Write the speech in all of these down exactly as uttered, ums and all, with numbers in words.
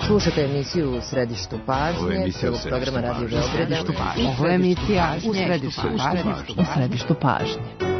Slušajte emisiju U središtu pažnje, celog programa Radio Beograda. Ovo je emisija U središtu pažnje. U središtu pažnje.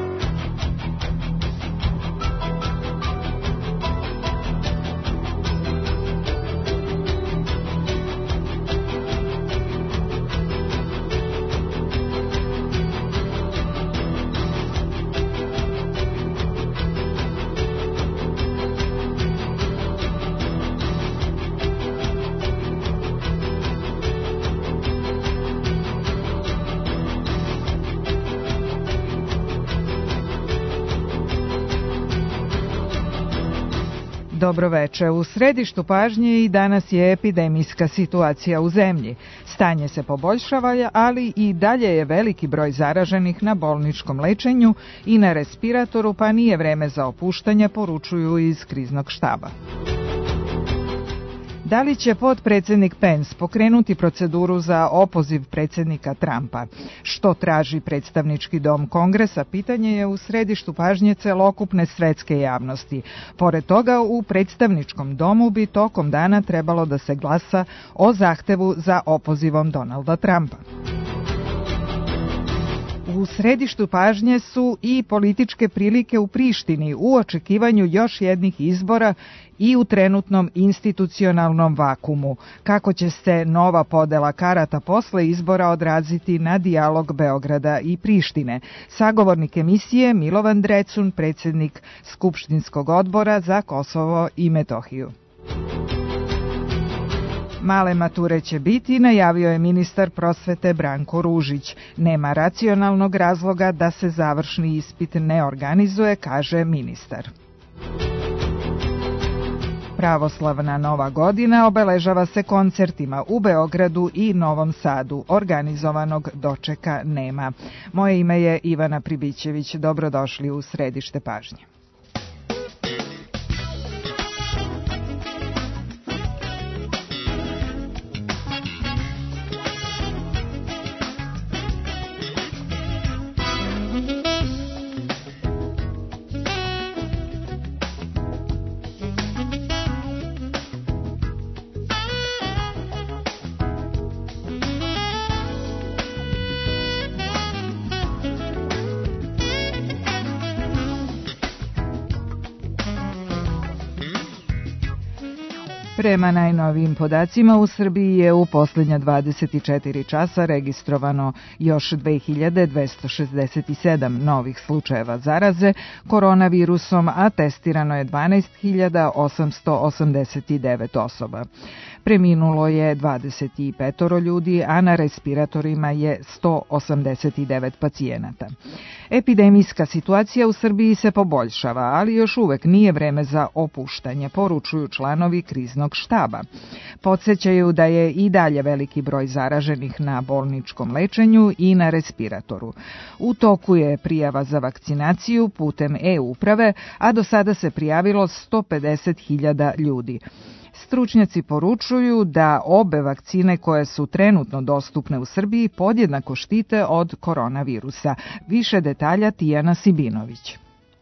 Dobroveče. U središtu pažnje i danas je epidemijska situacija u zemlji. Stanje se poboljšava, ali i dalje je veliki broj zaraženih na bolničkom lečenju i na respiratoru, pa nije vreme za opuštanje, poručuju iz kriznog štaba. Da li će potpredsednik Pence pokrenuti proceduru za opoziv predsednika Trumpa? Što traži predstavnički dom Kongresa? Pitanje je u središtu pažnje celokupne svetske javnosti. Pored toga, u predstavničkom domu bi tokom dana trebalo da se glasa o zahtevu za opozivom Donalda Trumpa. U središtu pažnje su i političke prilike u Prištini u očekivanju još jednih izbora i u trenutnom institucionalnom vakumu. Kako će se nova podela karata posle izbora odraziti na dijalog Beograda i Prištine? Sagovornik emisije Milovan Drecun, predsjednik Skupštinskog odbora za Kosovo i Metohiju. Male mature će biti, najavio je ministar prosvete Branko Ružić. Nema racionalnog razloga da se završni ispit ne organizuje, kaže ministar. Pravoslavna Nova godina obeležava se koncertima u Beogradu i Novom Sadu. Organizovanog dočeka nema. Moje ime je Ivana Pribićević. Dobrodošli u središte pažnje. Prema najnovijim podacima u Srbiji je u posljednja dvadeset četiri časa registrovano još dve hiljade dvesta šezdeset sedam novih slučajeva zaraze koronavirusom, a testirano je dvanaest hiljada osamsto osamdeset devet osoba. Preminulo je dvadeset pet ljudi, a na respiratorima je sto osamdeset devet pacijenata. Epidemijska situacija u Srbiji se poboljšava, ali još uvek nije vreme za opuštanje, poručuju članovi kriznog štaba. Podsećaju da je i dalje veliki broj zaraženih na bolničkom lečenju i na respiratoru. U toku je prijava za vakcinaciju putem e-uprave, a do sada se prijavilo sto pedeset hiljada ljudi. Stručnjaci poručuju da obe vakcine koje su trenutno dostupne u Srbiji podjednako štite od koronavirusa. Više detalja Tijana Sibinović.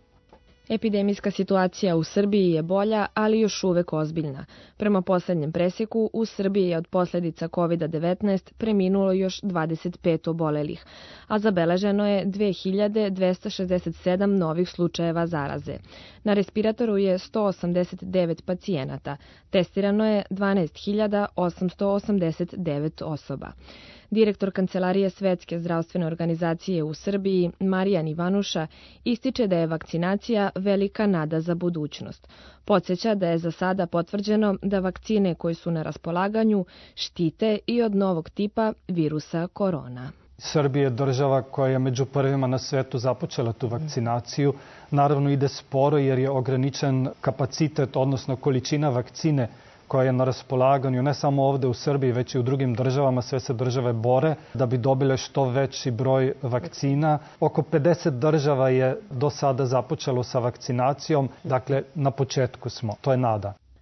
Epidemijska situacija u Srbiji je bolja, ali još uvek ozbiljna. Prema poslednjem preseku, u Srbiji je od posljedica kovid devetnaest preminulo još dvadeset pet obolelih, a zabeleženo je dve hiljade dvesta šezdeset sedam novih slučajeva zaraze. Na respiratoru je sto osamdeset devet pacijenata, testirano je dvanaest hiljada osamsto osamdeset devet osoba. Direktor Kancelarije Svetske zdravstvene organizacije u Srbiji, Marijan Ivanuša, ističe da je vakcinacija velika nada za budućnost. Podsjeća da je za sada potvrđeno da vakcine koje su na raspolaganju štite i od novog tipa virusa korona. Srbija je država koja je među prvima na svetu započela tu vakcinaciju. Naravno ide sporo jer je ograničen kapacitet, odnosno količina vakcine koja je na raspolaganju ne samo ovde u Srbiji, već i u drugim državama. Sve se države bore da bi dobile što veći broj vakcina. Oko pedeset država je do sada započelo sa vakcinacijom, dakle na početku smo, to je nada.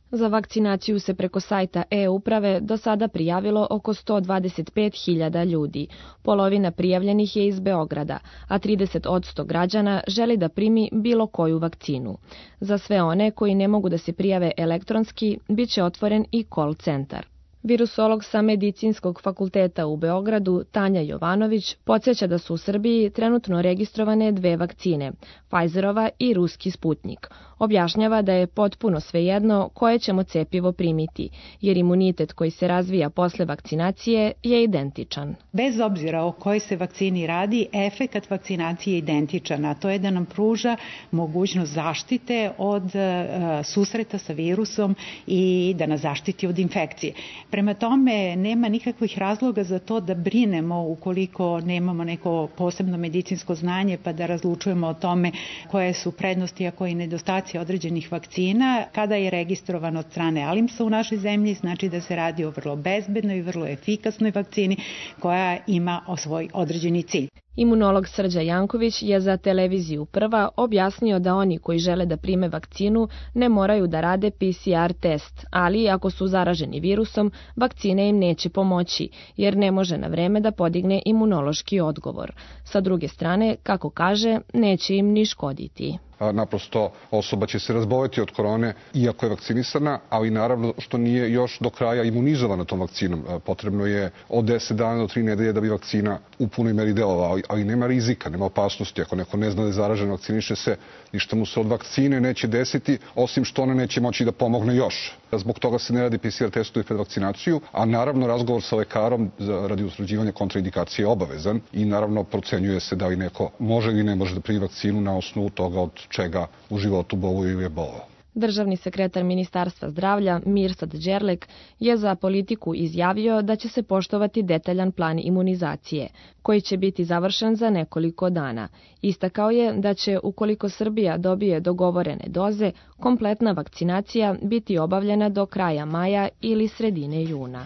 Za vakcinaciju se preko sajta e-uprave do sada prijavilo oko sto dvadeset pet hiljada ljudi. Polovina prijavljenih je iz Beograda, a trideset posto građana želi da primi bilo koju vakcinu. Za sve one koji ne mogu da se prijave elektronski, bit će otvoren i call centar. Virusolog sa Medicinskog fakulteta u Beogradu, Tanja Jovanović, podsjeća da su u Srbiji trenutno registrovane dve vakcine, Pfizerova i ruski Sputnik. Objašnjava da je potpuno svejedno koje ćemo cepivo primiti, jer imunitet koji se razvija posle vakcinacije je identičan. Bez obzira o kojoj se vakcini radi, efekat vakcinacije je identičan, a to je da nam pruža mogućnost zaštite od uh, susreta sa virusom i da nas zaštiti od infekcije. Prema tome, nema nikakvih razloga za to da brinemo ukoliko nemamo neko posebno medicinsko znanje pa da razlučujemo o tome koje su prednosti, a koji nedostaci određenih vakcina. Kada je registrovan od strane ALIMS-a u našoj zemlji, znači da se radi o vrlo bezbednoj i vrlo efikasnoj vakcini koja ima svoj određeni cilj. Imunolog Srđa Janković je za televiziju Prva objasnio da oni koji žele da prime vakcinu ne moraju da rade P C R test, ali ako su zaraženi virusom, vakcine im neće pomoći, jer ne može na vreme da podigne imunološki odgovor. Sa druge strane, kako kaže, neće im ni škoditi. Naprosto osoba će se razboleti od korone iako je vakcinisana, ali naravno što nije još do kraja imunizovana tom vakcinom. Potrebno je od deset dana do tri nedelje da bi vakcina u punoj meri delovala, ali nema rizika, nema opasnosti. Ako neko ne zna da je zaražen, vakciniše se, ništa mu se od vakcine neće desiti, osim što ona neće moći da pomogne još. Zbog toga se ne radi P C R testovi pred vakcinaciju, a naravno razgovor sa lekarom radi utvrđivanja kontraindikacije je obavezan i naravno procenjuje se da li neko može ili ne može da primi vakcinu na osnovu toga od čega u životu boluje ili je bolovao. Državni sekretar Ministarstva zdravlja Mirsad Đerlek je za Politiku izjavio da će se poštovati detaljan plan imunizacije, koji će biti završen za nekoliko dana. Istakao je da će, ukoliko Srbija dobije dogovorene doze, kompletna vakcinacija biti obavljena do kraja maja ili sredine juna.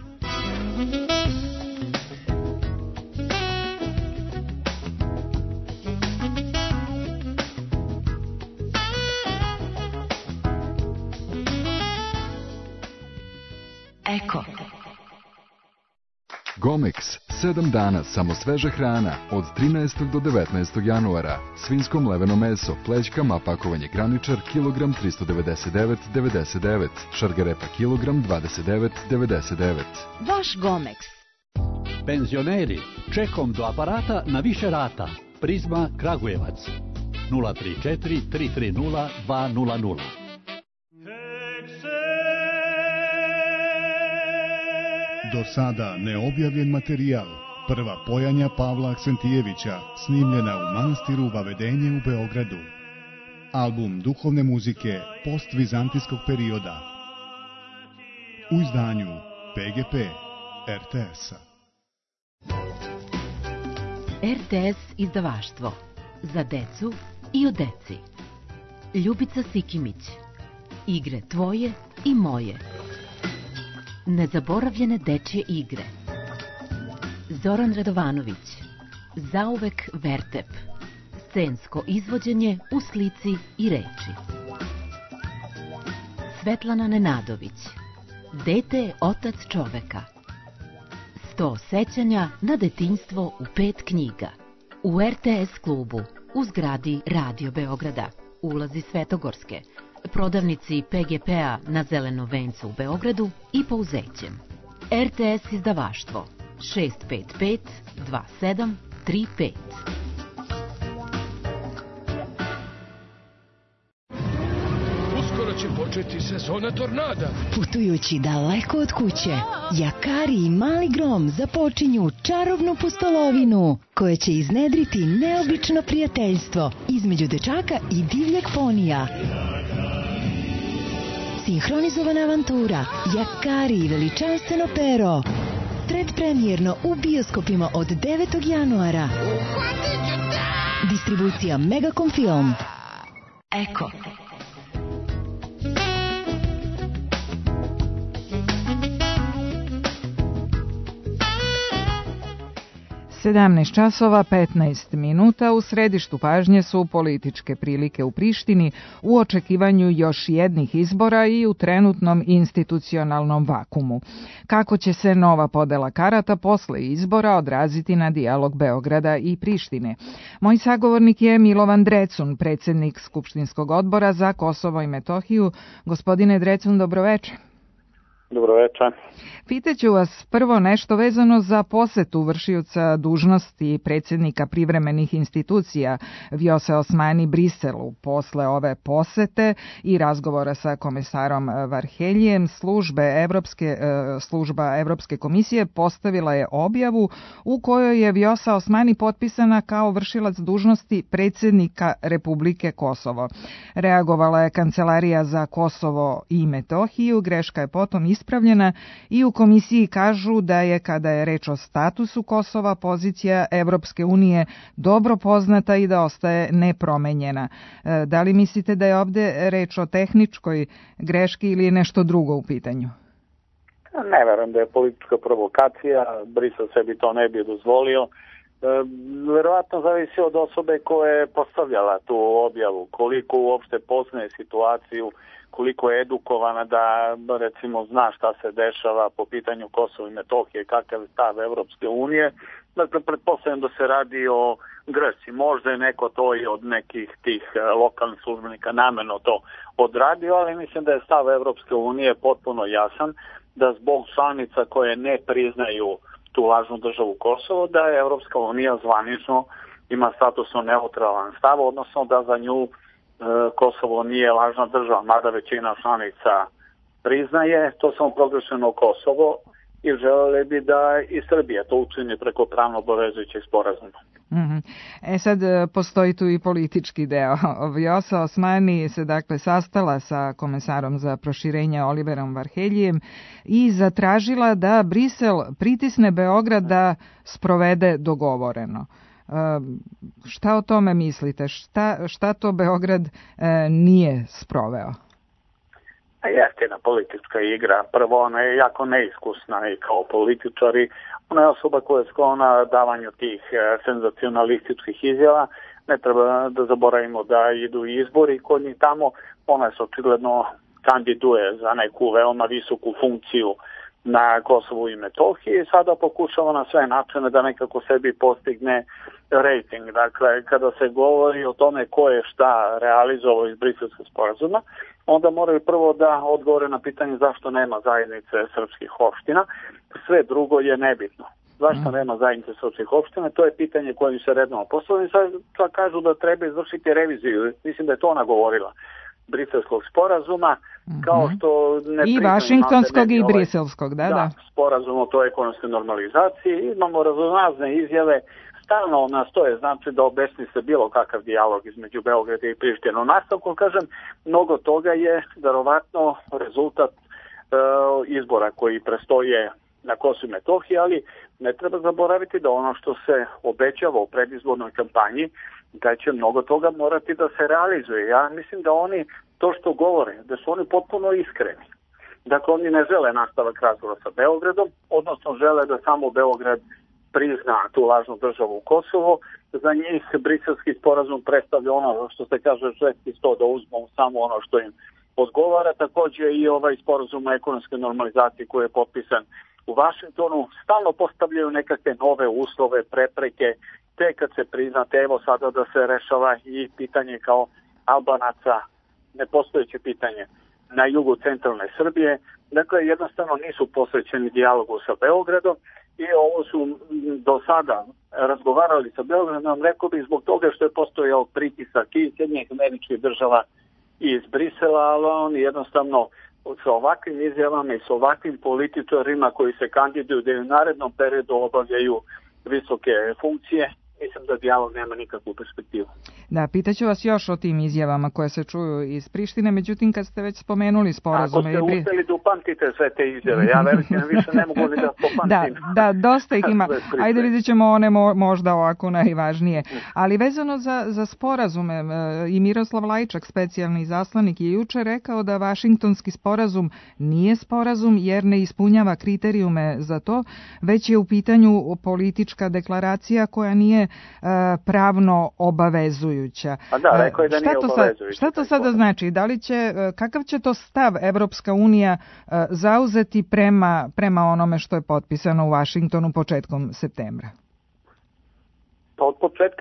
Eko. Gomex, sedam dana samo sveža hrana od trinaestog do devetnaestog januara. Svinjsko mleveno meso, plećkama, pakovanje graničar, kilogram tristo devedeset devet zarez devedeset devet, šargarepa kilogram dvadeset devet zarez devedeset devet. Vaš Gomex. Penzioneri, čekom do aparata na više rata. Prizma Kragujevac. nula tri četiri tri tri nula dva nula nula. Do sada neobjavljen materijal, prva pojanja Pavla Aksentijevića, snimljena u manastiru Vavedenje u Beogradu. Album duhovne muzike postvizantijskog perioda. U izdanju P G P R T S-a. R T S izdavaštvo. Za decu i o deci. Ljubica Sikimić. Igre tvoje i moje. Nezaboravljene dečje igre. Zoran Radovanović. Zauvek Vertep. Scensko izvođenje u slici i reči. Svetlana Nenadović. Dete je otac čoveka. Sto sećanja na detinjstvo u pet knjiga. U R T S klubu u zgradi Radio Beograda, ulazi Svetogorske, prodavnici P G P-a na Zelenom vencu u Beogradu i Pouzećem. R T S izdavaštvo šest pet pet dva sedam tri pet. Uskoro će početi sezona tornada. Putujući daleko od kuće, Jakari i Mali Grom započinju čarobnu pustolovinu koja će iznedriti neobično prijateljstvo između dečaka i divljeg ponija. Sinhronizovana avantura Jakari i veličanstveno pero. Predpremjerno u bioskopima od devetog januara. Distribucija Megacom Film. Eko. sedamnaest časova petnaest minuta. U središtu pažnje su političke prilike u Prištini u očekivanju još jednih izbora i u trenutnom institucionalnom vakumu. Kako će se nova podela karata posle izbora odraziti na dijalog Beograda i Prištine? Moj sagovornik je Milovan Drecun, predsjednik Skupštinskog odbora za Kosovo i Metohiju. Gospodine Drecun, dobroveče. Dobroveče. Pitaću vas prvo nešto vezano za posetu vršioca dužnosti predsjednika privremenih institucija Vjose Osmani Briselu. Posle ove posete i razgovora sa komesarom Varheljijem, službe Evropske, služba Evropske komisije postavila je objavu u kojoj je Vjosa Osmani potpisana kao vršilac dužnosti predsjednika Republike Kosovo. Reagovala je Kancelarija za Kosovo i Metohiju, greška je potom ispravljena i u komisiji kažu da je, kada je reč o statusu Kosova, pozicija Evropske unije dobro poznata i da ostaje nepromenjena. Da li mislite da je ovde reč o tehničkoj greški ili je nešto drugo u pitanju? Ne verujem da je politička provokacija, Brisel sebi to ne bi dozvolio. Verovatno zavisi od osobe koja je postavljala tu objavu, koliko uopšte poznaje situaciju, koliko je edukovana da recimo zna šta se dešava po pitanju Kosova i Metohije, kakav je stav Evropske unije. Dakle, pretpostavljam da se radi o grešci. Možda je neko to i od nekih tih lokalnih službenika namerno to odradio, ali mislim da je stav Evropske unije potpuno jasan, da zbog članica koje ne priznaju tu lažnu državu Kosovo, da je Evropska unija zvanično ima statusno neutralan stav, odnosno da za nju Kosovo nije lažna država, mada većina članica priznaje to samo proglašeno Kosovo i želeli bi da i Srbija to učini preko pravno obavezujućeg sporazuma. Mm-hmm. E sad postoji tu i politički deo. Vjosa Osmani se dakle sastala sa komesarom za proširenje Oliverom Varheljijem i zatražila da Brisel pritisne Beograd da sprovede dogovoreno. Uh, šta o tome mislite? Šta, šta to Beograd uh, nije sproveo? Jeste jedna politička igra. Prvo, ona je jako neiskusna i kao političari. Ona je osoba koja je sklona davanju tih uh, senzacionalističkih izjava. Ne treba da zaboravimo da idu izbori kod njih tamo. Ona se očigledno kandiduje za neku veoma visoku funkciju na Kosovu i Metohiji i sada pokušava na sve načine da nekako sebi postigne rating. Dakle, kada se govori o tome ko je šta realizovao iz Briselskog sporazuma, onda moraju prvo da odgovore na pitanje zašto nema zajednice srpskih opština. Sve drugo je nebitno. Zašto nema zajednice srpskih opština? To je pitanje koje se redno postavljaju. Sad kažu da treba izvršiti reviziju. Mislim da je to ona govorila. Briselskog sporazuma, kao što ne i Vašingtonskog i Briselskog, da, da, da. Sporazum o toj ekonomskoj normalizaciji, imamo raznorazne izjave, stalno nastoje, znači da obesni se bilo kakav dijalog između Beograda i Prištine. U nastavku, kažem, mnogo toga je verovatno rezultat e, izbora koji prestoje na Kosovu i Metohiji, ali ne treba zaboraviti da ono što se obećava u predizbornoj kampanji, da će mnogo toga morati da se realizuje. Ja mislim da oni to što govore, da su oni potpuno iskreni. Dakle, oni ne žele nastavak razgovora sa Beogradom, odnosno žele da samo Beograd prizna tu lažnu državu u Kosovo. Za njih briselski sporazum predstavlja ono što se kaže šesti sto da uzmu samo ono što im odgovara. Također i ovaj sporazum o ekonomskoj normalizaciji koji je potpisan u Vašingtonu stalno postavljaju nekakve nove uslove, prepreke, te kad se priznate, evo sada da se rešava i pitanje kao Albanaca, nepostojeće pitanje na jugu centralne Srbije. Dakle, jednostavno nisu posvećeni dijalogu sa Beogradom i ovo su do sada razgovarali sa Beogradom, rekao bih zbog toga što je postojao pritisak i Sjedinjenih Američkih Država i iz Brisela, ali oni jednostavno sa ovakvim izjavama i sa ovakvim političarima koji se kandiduju da u narednom periodu obavljaju visoke funkcije, mislim da dijalog nema nikakvu perspektivu. Da, pitaću vas još o tim izjavama koje se čuju iz Prištine, međutim kad ste već spomenuli sporazume... Ako ste uspeli da upamtite sve te izjave, ja verujem više ne mogu ni da popamtim. Da, da, dosta ih ima. Ajde vidjet ćemo one mo, možda ovako najvažnije. Ali vezano za, za sporazume, i Miroslav Lajčak, specijalni izaslanik, je juče rekao da Vašingtonski sporazum nije sporazum jer ne ispunjava kriterijume za to, već je u pitanju politička deklaracija koja nije uh, pravno obavezujuća. A da, rekao je da nije obavezujuća. Šta to sada znači? Da li će, kakav će to stav Evropska unija uh, zauzeti prema, prema onome što je potpisano u Vašingtonu početkom septembra? Pa od početka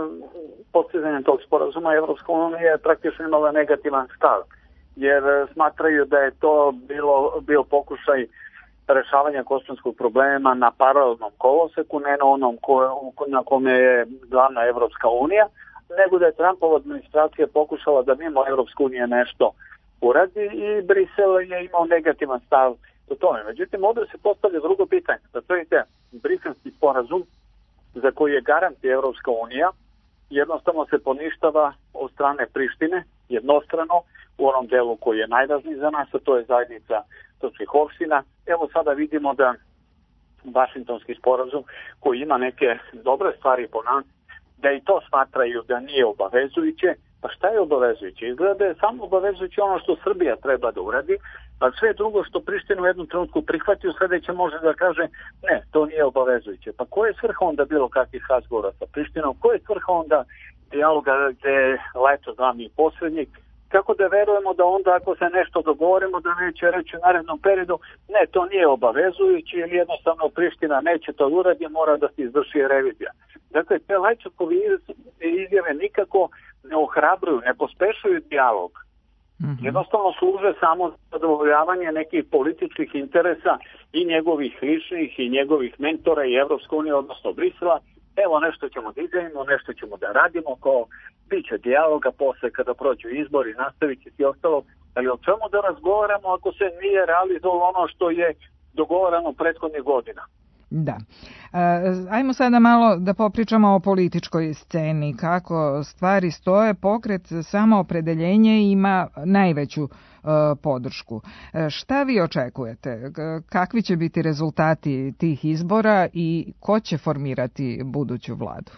postizanja tog sporazuma Evropska unija je praktično imala negativan stav, jer smatraju da je to bilo, bio pokušaj rešavanja kosovskog problema na paralelnom koloseku, ne na onom ko, na kome je glavna Evropska unija, nego da je Trumpova administracija pokušala da mimo Evropske unije nešto uradi i Brisel je imao negativan stav o tome. Međutim, ovdje se postavlja drugo pitanje. Da to vidite, Briselski sporazum za koji je garant Evropska unija jednostavno se poništava od strane Prištine jednostrano u onom delu koji je najvažniji za nas, a to je zajednica srpskih opština. Evo sada vidimo da Vašingtonski sporazum koji ima neke dobre stvari po nas, da i to smatraju da nije obavezujuće. Pa šta je obavezujuće? Izgleda da je samo obavezujuće ono što Srbija treba da uradi, a sve drugo što Priština u jednom trenutku prihvati, u sledeće može da kaže ne, to nije obavezujuće. Pa ko je svrha onda bilo kakvih razgovora sa Prištinom? Ko je svrha onda dijaloga gde je Lajčak glavni posrednik? Kako da verujemo da onda ako se nešto dogovorimo da neće reći u narednom periodu ne, to nije obavezujuće ili jednostavno Priština neće to uradi, mora da se izvrši revizija. Dakle, te Lajčakove izjave nikako ne ohrabruju, ne pospešuju dijalog. Mm-hmm. Jednostavno služe samo za zadovoljavanje nekih političkih interesa i njegovih ličnih i njegovih mentora i Evropske unije, odnosno Brisela. Evo nešto ćemo da idemo, nešto ćemo da radimo, kao bit će dijaloga posle kada prođu izbori, nastavit će i ostalo. Ali o čemu da razgovaramo ako se nije realizovalo ono što je dogovorano prethodnih godina? Da. E, ajmo sada malo da popričamo o političkoj sceni. Kako stvari stoje, pokret Samoopredeljenje ima najveću e, podršku. E, šta vi očekujete? Kakvi će biti rezultati tih izbora i ko će formirati buduću vladu?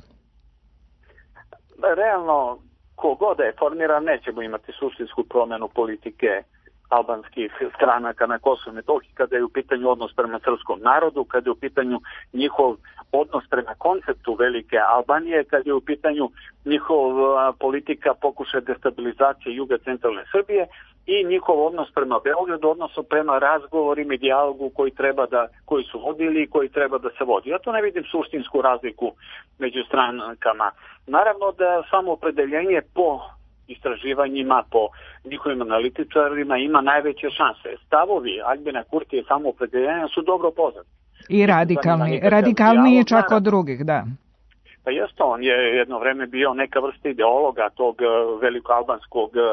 Realno, kogod je formiran, nećemo imati suštinsku promjenu politike albanskih stranaka na Kosovu i Metohiji kada je u pitanju odnos prema srpskom narodu, kada je u pitanju njihov odnos prema konceptu velike Albanije, kada je u pitanju njihova politika pokušaja destabilizacije juga centralne Srbije i njihov odnos prema Beogradu, odnosno prema razgovorima i dijalogu koji treba da, koji su vodili i koji treba da se vodi. Ja to ne vidim suštinsku razliku među strankama. Naravno da Samoopredeljenje po istraživanjima, po njihovim analitičarima ima najveće šanse. Stavovi Aljbina Kurtija i Samoopredeljenja su dobro poznati. I radikalni, radikalniji čak naravno od drugih, da. Pa jeste, on je jedno vreme bio neka vrsta ideologa tog velikoalbanskog e,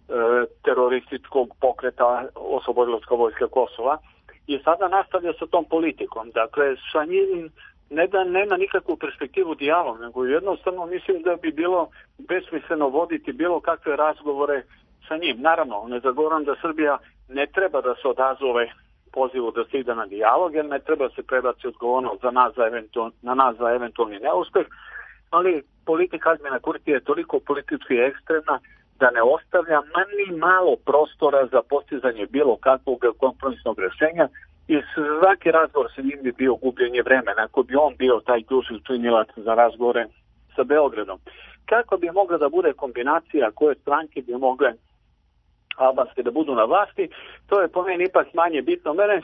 terorističkog pokreta Oslobodilačka vojska Kosova i sada nastavlja sa tom politikom. Dakle, sa njim ne da nema nikakvu perspektivu dijalog, nego jednostavno mislim da bi bilo besmisleno voditi bilo kakve razgovore sa njim. Naravno, ne zagovaram da Srbija ne treba da se odazove pozivu da se ide na dijalog, jer ne treba se prebaci odgovornost za nas za eventual, na nas za eventualni neuspeh, ali politika Aljbina Kurtija je toliko politički ekstremna da ne ostavlja ni malo prostora za postizanje bilo kakvog kompromisnog rešenja i svaki razgovor sa njim bi bio gubljenje vremena ako bi on bio taj ključni činilac za razgovore sa Beogradom. Kako bi mogla da bude kombinacija koje stranke bi mogle albanske da budu na vlasti, to je po meni ipak manje bitno. Mene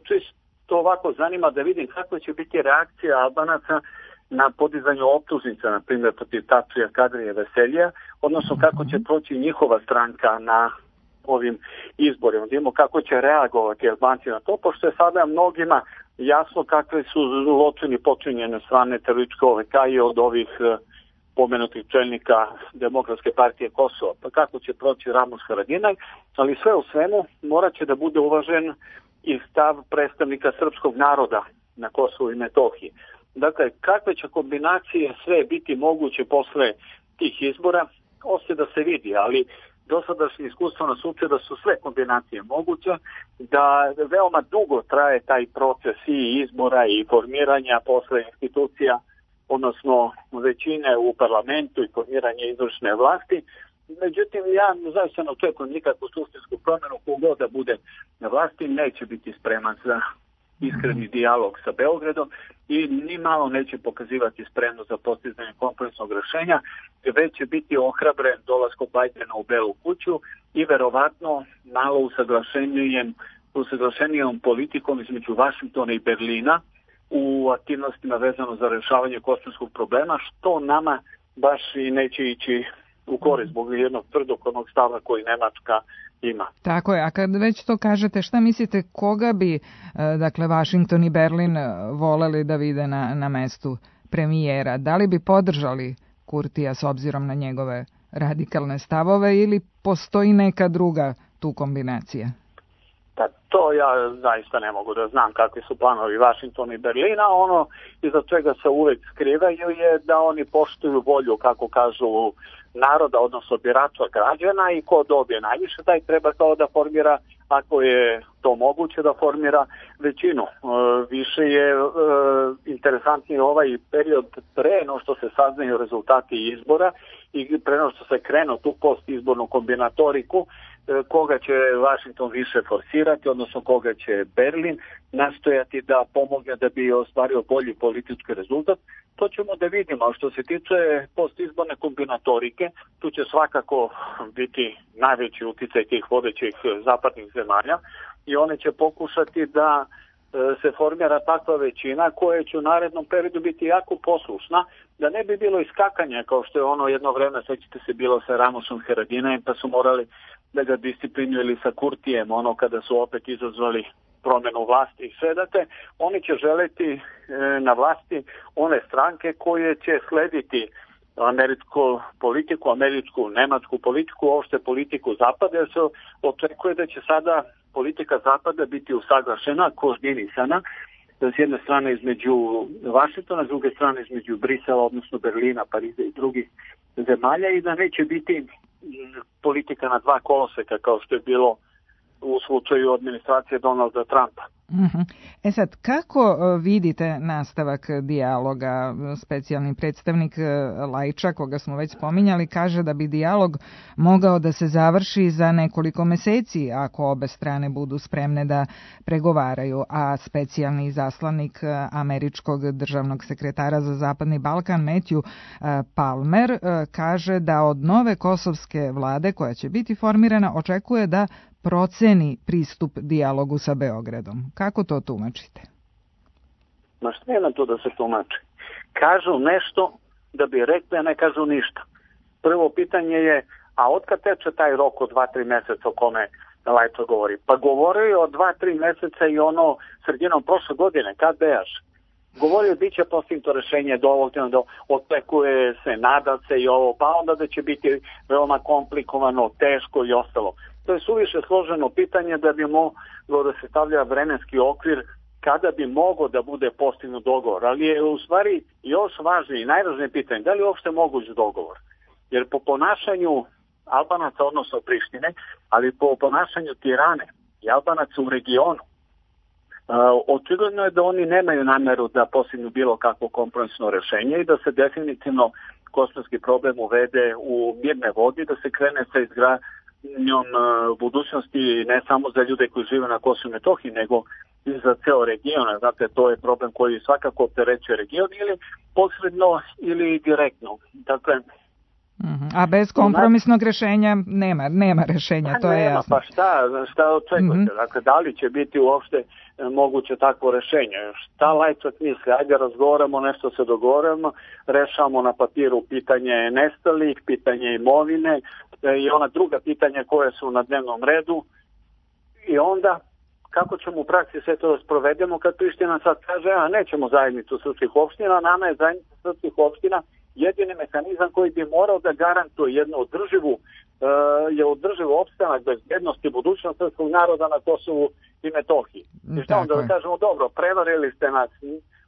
čisto ovako zanima da vidim kako će biti reakcija Albanaca na podizanju optužnica, na primjer protiv Tačija, Kadrija, Veselija, odnosno kako će proći njihova stranka na ovim izborima. Vidimo kako će reagovati Albanci na to, pošto je sada mnogima jasno kakve su zločini počinjene strane terorističke O V K i od ovih pomenutih čelnika Demokratske partije Kosova. Pa kako će proći Ramos Haradinaj, ali sve u svemu morat će da bude uvažen i stav predstavnika srpskog naroda na Kosovu i Metohiji. Dakle, kakve će kombinacije sve biti moguće posle tih izbora, ostaje da se vidi, ali dosadašnje iskustvo nas uče da su sve kombinacije moguće, da veoma dugo traje taj proces i izbora i formiranja posle institucija, odnosno većine u parlamentu i formiranje izvršne vlasti. Međutim, ja zaista ne očekujem nikakvu suštinsku promjenu, kogod da bude na vlasti neće biti spreman za iskreni dijalog sa Beogradom i ni malo neće pokazivati spremnost za postizanje kompromisnog rešenja, već će biti ohrabren dolaskom Bajdena u Belu kuću i verovatno malo usaglašenijom, usaglašenijom politikom između Vašingtona i Berlina u aktivnostima vezano za rešavanje kosovskog problema, što nama baš i neće ići u korist zbog jednog tvrdokornog stava koji Nemačka ima. Tako je, a kad već to kažete, šta mislite, koga bi, dakle, Vašington i Berlin voleli da vide na, na mestu premijera? Da li bi podržali Kurtija s obzirom na njegove radikalne stavove ili postoji neka druga tu kombinacija? Pa to ja zaista ne mogu da znam kakvi su planovi Vašingtona i Berlina. Ono iza čega se uvek skrivaju je da oni poštuju volju, kako kažu, naroda, odnosno birača građana i ko dobije najviše, taj treba kao da formira, ako je to moguće, da formira većinu. E, više je e, interesantniji ovaj period pre no što se saznaju rezultati izbora i pre no što se krenu tu postizbornu kombinatoriku, e, koga će Vašington više forsirati, odnosno koga će Berlin nastojati da pomogne da bi ostvario bolji politički rezultat. To ćemo da vidimo, a što se tiče postizborne kombinatorike, tu će svakako biti najveći uticaj tih vodećih zapadnih zemalja i one će pokušati da se formira takva većina koja će u narednom periodu biti jako poslušna, da ne bi bilo iskakanja kao što je ono jedno vreme, sećate se, bilo sa Ramosom Haradinajem, pa su morali da ga disciplinuju, ili sa Kurtijem, ono kada su opet izazvali promjenu vlasti i sve. Dakle, oni će želeti e, na vlasti one stranke koje će slediti američku politiku, američku, nemačku politiku, uopšte politiku Zapada, jer se očekuje da će sada politika Zapada biti usaglašena, koordinisana, s jedne strane između Vašingtona, s druge strane između Brisela, odnosno Berlina, Pariza i drugih zemalja, i da neće biti politika na dva koloseka kao što je bilo u slučaju administracije Donalda Trumpa. Uh-huh. E sad, kako vidite nastavak dijaloga? Specijalni predstavnik Lajča, koga smo već spominjali, kaže da bi dijalog mogao da se završi za nekoliko meseci ako obe strane budu spremne da pregovaraju, a specijalni izaslanik američkog državnog sekretara za Zapadni Balkan Matthew Palmer kaže da od nove kosovske vlade koja će biti formirana očekuje da proceni pristup dijalogu sa Beogradom. Kako to tumačite? Ma što nema to da se tumači? Kažu nešto da bi rekli, a ne kažu ništa. Prvo pitanje je, a otkad teče taj rok od dva tri meseca o kome Lajča govori? Pa govorio o dva tri meseca i ono sredinom prošle godine, kad bejaš? Govorio bit će postignuto rešenje do ovog dana, do očekuje se, nada se i ovo, pa onda da će biti veoma komplikovano, teško i ostalo. To je suviše složeno pitanje da bi moglo da se stavlja vremenski okvir kada bi moglo da bude postignut dogovor. Ali je u stvari još važnije i najvažnije pitanje, da li je uopšte moguć dogovor? Jer po ponašanju Albanaca, odnosno Prištine, ali po ponašanju Tirane i Albanaca u regionu, očigledno je da oni nemaju nameru da postignu bilo kakvo kompromisno rešenje i da se definitivno kosovski problem uvede u mirne vodi, da se krene sa izgradnjom budućnosti ne samo za ljude koji žive na Kosovu i Metohiji, nego i za ceo region. Znate, to je problem koji svakako opterećuje region ili posredno ili direktno. Dakle, a bez kompromisnog rešenja nema, nema rešenja, to nema, je jasno. Pa šta, šta očekujete? Mm-hmm. Dakle, da li će biti uopšte moguće takvo rešenje? Šta Lajčak misli? Ajde, razgovaramo, nešto se dogovoramo, rešamo na papiru pitanje nestalih, pitanje imovine i ona druga pitanja koje su na dnevnom redu. I onda, kako ćemo u praksi sve to sprovedemo kad Priština sad kaže, a nećemo zajednicu srpskih opština, nama je zajednica srpskih opština jedini mehanizam koji bi morao da garantuje jednu održivu, uh, je održivu opstanak bezbednosti i budućnost srpskog naroda na Kosovu i Metohiji. I šta onda da kažemo, dobro, prevarili ste nas,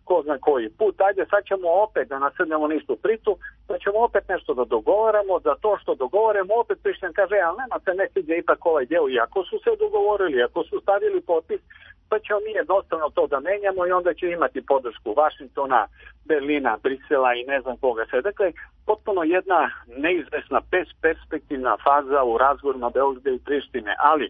ko zna koji put, ajde sad ćemo opet da nasrnemo ništa u pritu, da ćemo opet nešto da dogovaramo, da to što dogovorimo opet Priština kaže, ali nema se ne sviđa ipak ovaj deo, iako su se dogovorili, iako su stavili potpis, pa ćemo mi jednostavno to da menjamo i onda će imati podršku Vašingtona, Berlina, Brisela i ne znam koga sve. Dakle, potpuno jedna neizvesna, besperspektivna faza u razgovorima Beograda i Prištine, ali e,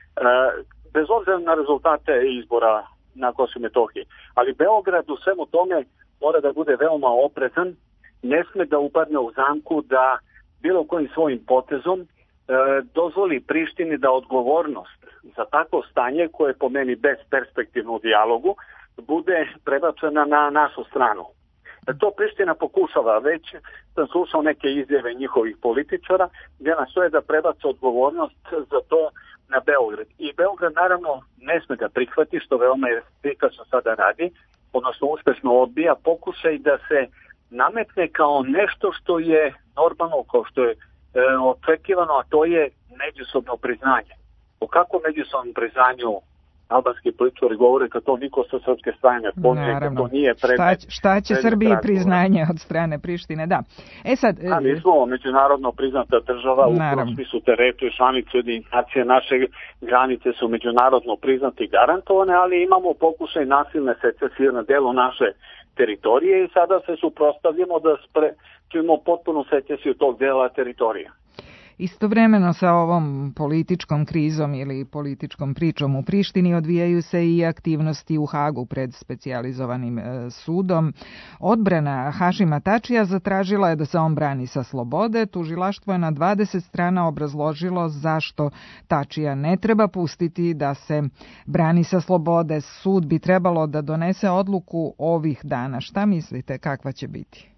bez obzira na rezultate izbora na Kosovu i Metohiji, ali Beograd u svemu tome mora da bude veoma oprezan, ne sme da upadne u zamku da bilo kojim svojim potezom e, dozvoli Prištini da odgovornost za takvo stanje, koje je po meni besperspektivno u dijalogu, bude prebačena na našu stranu. To Priština pokušava, već sam slušao neke izjave njihovih političara gdje nastoje da prebace odgovornost za to na Beograd. I Beograd naravno ne sme da prihvati, što veoma efikasno sada radi, odnosno uspešno odbija pokušaj da se nametne kao nešto što je normalno, kao što je e, očekivano, a to je međusobno priznanje. O kakvom međusobnom priznanju albanski političari govore kad to niko sa srpske strane pominje, kad to nije predmet. Šta, šta će Srbiji priznanje od strane Prištine, da. E sad, a mi smo međunarodno priznata država, u smislu teretu i članice nacije, naše granice su međunarodno priznate i garantovane, ali imamo pokušaj nasilne secesije na delu naše teritorije i sada se suprotstavljamo da sprečimo potpunu secesiju tog dela teritorija. Istovremeno sa ovom političkom krizom ili političkom pričom u Prištini odvijaju se i aktivnosti u Hagu pred specijalizovanim e, sudom. Odbrana Hašima Tačija zatražila je da se on brani sa slobode. Tužilaštvo je na dvadeset strana obrazložilo zašto Tačija ne treba pustiti da se brani sa slobode. Sud bi trebalo da donese odluku ovih dana. Šta mislite, kakva će biti?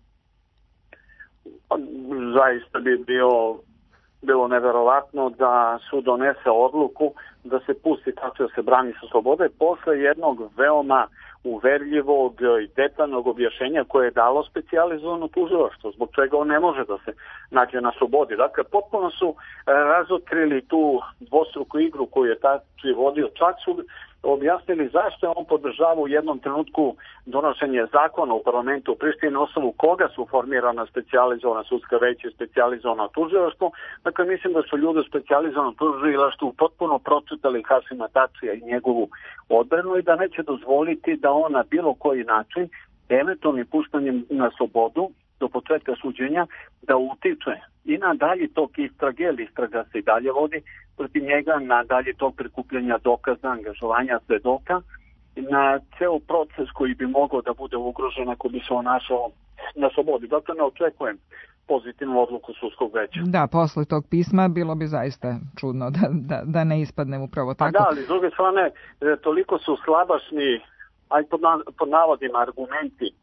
Zaista bi bio bilo neverovatno da sud donese odluku da se pusti Tačija da se brani sa slobode posle jednog veoma uverljivog i detaljnog objašnjenja koje je dalo specijalizovano tužilaštvo, zbog čega on ne može da se nađe na slobodi. Dakle, potpuno su razotkrili tu dvostruku igru koju je Tačija vodio, čak su objasnili zašto je on podržavao u jednom trenutku donošenje zakona u parlamentu u Prištini, na osnovu koga su formirana specijalizovana sudska veća i specijalizovano tužilaštvo. Dakle, mislim da su ljudi u specijalizovanom tužilaštvu potpuno pročitali Hašima Tačija i njegovu odbranu i da neće dozvoliti da on na bilo koji način, eventualnim puštanjem na slobodu do početka suđenja, da utiče i na dalje tog istrage, ili istraga se i dalje vodi protiv njega, na dalje tog prikupljanja dokaza, angažovanja svedoka, na ceo proces koji bi mogao da bude ugrožen ako bi se on našao na slobodi. Dakle, ne očekujem pozitivnu odluku sudskog veća. Da, posle tog pisma bilo bi zaista čudno da, da, da ne ispadne upravo tako. A da, ali s druge strane, toliko su slabašni, aj pod, pod navodima, argumenti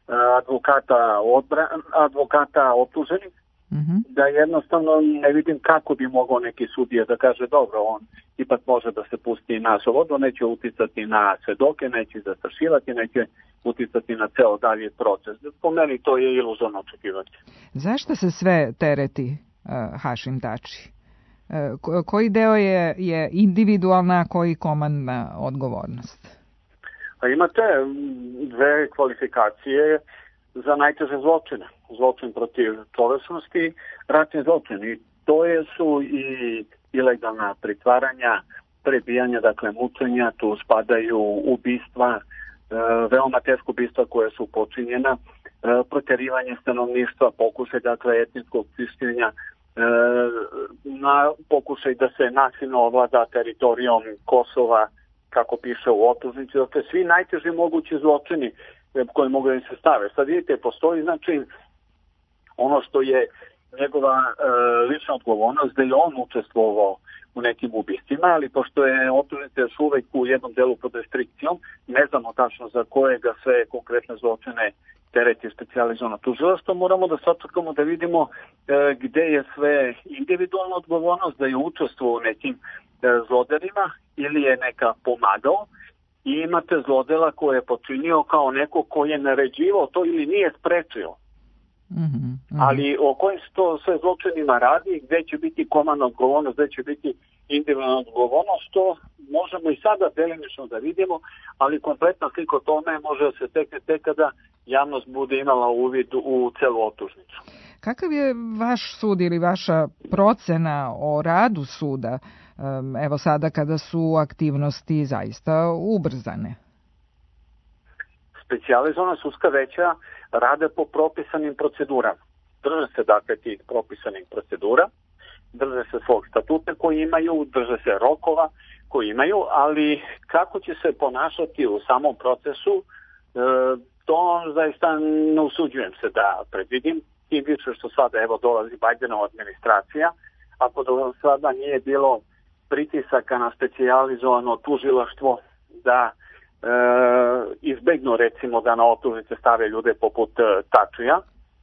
advokata, odbra, advokata optuženih, mm-hmm. da jednostavno ne vidim kako bi mogao neki sudija da kaže dobro, on ipak može da se pusti na slobodu, neće uticati na svedoke, neće zastrašivati, neće uticati na ceo dalje proces. Po meni to je iluzorno očekivati. Zašto se sve tereti uh, Hašim Tači? Uh, koji deo je, je individualna, a koji komandna odgovornost? Imate dve kvalifikacije za najteže zločine. Zločin protiv čovečnosti, ratni zločin. I to je su i ilegalna pritvaranja, prebijanja, dakle mučenja, tu spadaju ubistva, veoma teško ubistva koje su počinjena, proterivanje stanovništva, pokušaj dakle etničkog čišćenja, na pokušaj da se nasilno ovlada teritorijom Kosova, kako piše u optužnici, dakle svi najteži mogući zločini koji mogu da se stave. Sad vidite, postoji znači ono što je njegova e, lična odgovornost, da je on učestvovao u nekim ubistvima, ali pošto je optužnica još uvek u jednom delu pod restrikcijom, ne znamo tačno za kojega sve konkretne zločine tereti specijalizovano tužilaštvo, moramo da sačekamo da vidimo e, gde je sve individualna odgovornost, da je učestvovao u nekim e, zlodelima ili je neka pomagao, i imate zlodela koje je počinio kao neko ko je naređivao to ili nije sprečio. Mm-hmm, mm-hmm. Ali o kojim se to sve zločinima radi, gde će biti komandna odgovornost, gde će biti individualna odgovornost, to možemo i sada delimično da vidimo, ali kompletna slika o tome može da se stekne tek kada javnost bude imala uvid u celu optužnicu. Kakav je vaš sud ili vaša procena o radu suda, evo sada kada su aktivnosti zaista ubrzane? Specijalizovana sudska veća rade po propisanim procedurama. Drže se dakle tih propisanih procedura, drže se svog statuta koji imaju, drže se rokova koji imaju, ali kako će se ponašati u samom procesu, e, to zaista ne usuđujem se da predvidim. Tim više što sada evo dolazi Bajdenova administracija, ako do sada nije bilo pritisaka na specijalizovano tužilaštvo da e, izbegnu recimo da na optužnice stave ljude poput e, Tačija,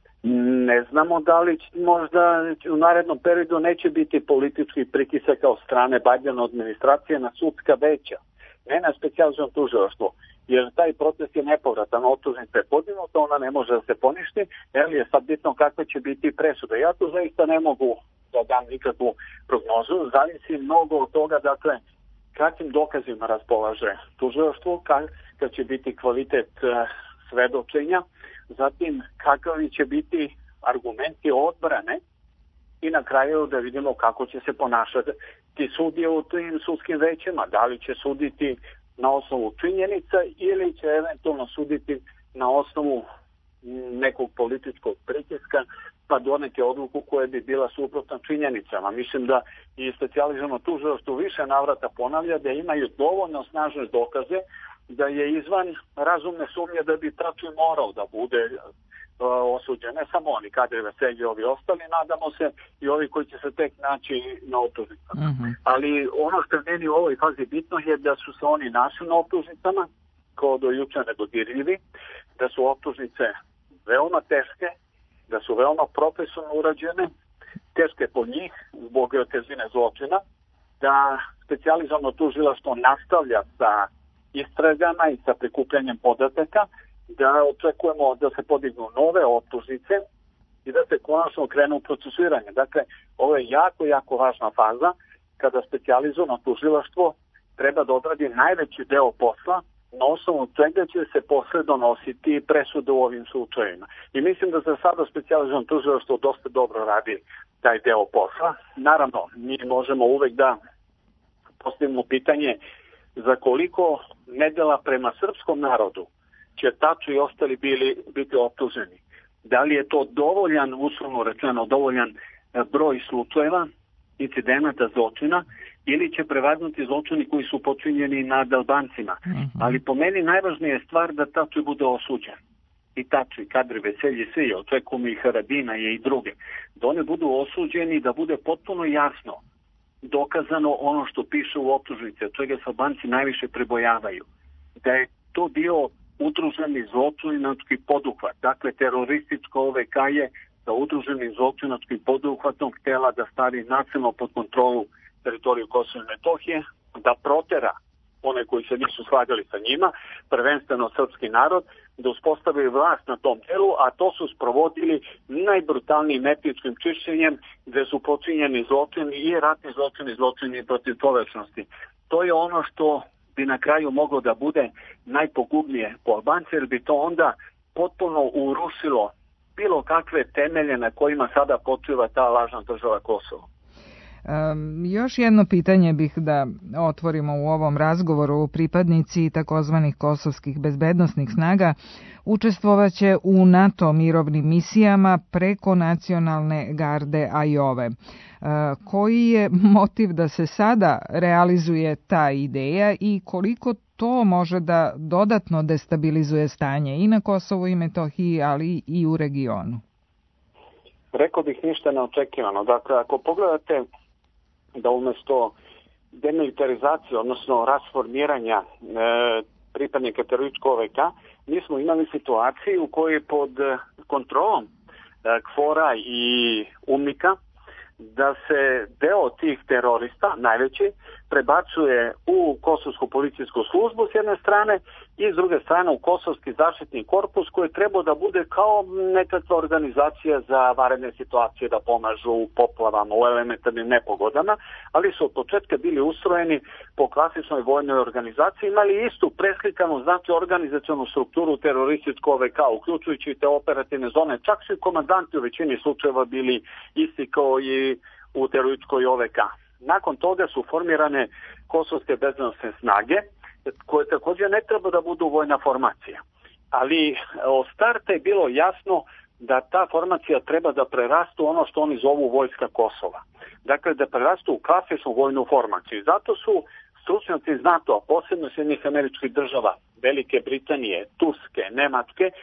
ne znamo da li možda u narednom periodu neće biti politički pritisaka od strane Bajdenove administracije na sudska veća, ne na specijalizovano tužilaštvo. Jer taj proces je nepovratan, optužnica je podignuta, ona ne može da se poništi, jer je sad bitno kakva će biti presuda. Ja tu zaista ne mogu da dam nikakvu prognozu, zavisi mnogo od toga, dakle, kakvim dokazima raspolaže tužilaštvo, kakav će biti kvalitet svedočenja, zatim kakvi će biti argumenti odbrane i na kraju da vidimo kako će se ponašati ti sudije u tim sudskim većima, da li će suditi na osnovu činjenica ili će eventualno suditi na osnovu nekog političkog pritiska pa doneti odluku koja bi bila suprotna činjenicama. Mislim da i specijalizovano tužilaštvo više navrata ponavlja da imaju dovoljno snažne dokaze da je izvan razumne sumnje da bi Tači morao da bude uh, osuđen. Ne samo oni, Kadri Veselji i ovi ostali, nadamo se i ovi koji će se tek naći na optužnicama. Mm-hmm. Ali ono što je meni u ovoj fazi bitno je da su se oni našli na optužnicama, kao do juče nedodirljivi, da su optužnice veoma teške, da su veoma profesionalno urađene, teške po njih zbog težine zločina, da specijalizovano tužilaštvo nastavlja sa istragama i sa prikupljanjem podataka, da očekujemo da se podignu nove optužnice i da se konačno krenu u procesuiranje. Dakle, ovo je jako, jako važna faza kada specijalizovano tužilaštvo treba da odradi najveći deo posla na osnovu čega će se posle donositi presude u ovim slučajima. I mislim da za sada specijalizovano tužilaštvo dosta dobro radi taj deo posla. Naravno, mi možemo uvek da postavimo pitanje za koliko nedela prema srpskom narodu će Tači i ostali bili, biti optuženi. Da li je to dovoljan, uslovno rečeno, dovoljan broj slučajeva, incidenata zločina, ili će prevagnuti zločini koji su počinjeni nad Albancima. Mm-hmm. Ali po meni najvažnija je stvar da Tači bude osuđen. I Tači, Kadri Veselji, svi, očekujemo i Haradina i druge. Da oni budu osuđeni i da bude potpuno jasno dokazano ono što piše u optužnici, od čega se Albanci najviše pribojavaju. Da je to bio udruženi zločinački poduhvat, dakle terorističko O V K je sa udruženim zločinačkim poduhvatom htela da stavi nacionalno pod kontrolu teritoriju Kosova i Metohije, da protera one koji se nisu slagali sa njima, prvenstveno srpski narod, da uspostavili vlast na tom delu, a to su sprovodili najbrutalnijim etničkim čišćenjem gde su počinjeni zločini i ratni zločini, zločini protiv čovečnosti. To je ono što bi na kraju moglo da bude najpogubnije po Albance, jer bi to onda potpuno urušilo bilo kakve temelje na kojima sada počiva ta lažna država Kosovo. Um, još jedno pitanje bih da otvorimo u ovom razgovoru. Pripadnici takozvanih kosovskih bezbednosnih snaga učestvovaće u NATO mirovnim misijama preko nacionalne garde Ajove. Uh, koji je motiv da se sada realizuje ta ideja i koliko to može da dodatno destabilizuje stanje i na Kosovu i Metohiji, ali i u regionu? Rekao bih ništa neočekivano. Dakle, ako pogledate da umesto demilitarizacije, odnosno rasformiranja e, pripadnika terorističkog O V K, mi smo imali situaciju u kojoj pod kontrolom e, KFOR-a i UNMIK-a da se deo tih terorista, najveći, prebacuje u Kosovsku policijsku službu s jedne strane i s druge strane u Kosovski zaštitni korpus koji treba da bude kao nekakva organizacija za vanredne situacije, da pomažu u poplavama, u elementarnim nepogodama, ali su od početka bili ustrojeni po klasičnoj vojnoj organizaciji, imali istu preslikanu, znači organizacionu strukturu terorističko O V K, uključujući te operativne zone, čak su i komandanti u većini slučajeva bili isti kao i u terorističkoj O V K. Nakon toga su formirane kosovske bezbednosne snage, koje također ne treba da budu vojna formacija. Ali od starta je bilo jasno da ta formacija treba da prerastu ono što oni zovu vojska Kosova. Dakle, da prerastu u klasičnu vojnu formaciju. Zato su stručnjaci iz NATO, posebno Sjedinjenih Američkih Država, Velike Britanije, Turske, Nemačke, e,